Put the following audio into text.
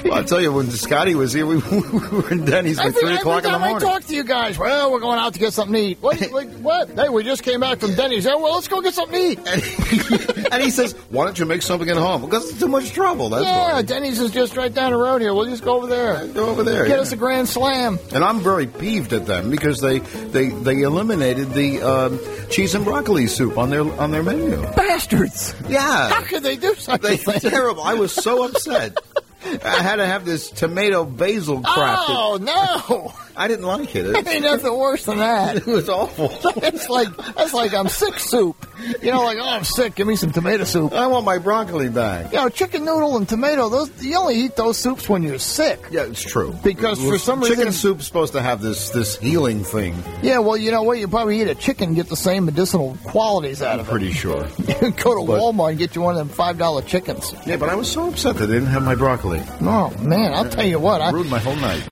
Well, I'll tell you, when Scotty was here, we were in Denny's by 3 o'clock in the morning. I talk to you guys. Well, we're going out to get something to eat. What? Hey, we just came back from Denny's. Yeah, well, let's go get something to eat. And he says, why don't you make something at home? Because it's too much trouble. That's why. Denny's is just right down the road here. We'll just go over there. Go over there. Get us a Grand Slam. And I'm very peeved at them because they eliminated the cheese and broccoli soup on their menu. Bastards. Yeah. How could they do such a thing? Terrible. I was so upset. I had to have this tomato basil crap. Oh, no. I didn't like it. Ain't nothing worse than that. It was awful. That's like I'm sick soup. You know, like, oh, I'm sick. Give me some tomato soup. I want my broccoli back. You know, chicken noodle and tomato, you only eat those soups when you're sick. Yeah, it's true. Because for some reason... Chicken soup's supposed to have this healing thing. Yeah, well, you know what? You probably eat a chicken and get the same medicinal qualities out of it. I'm pretty sure. Go to Walmart and get you one of them $5 chickens. Yeah, but I was so upset that they didn't have my broccoli. Oh, man, I'll tell you what. It ruined my whole night.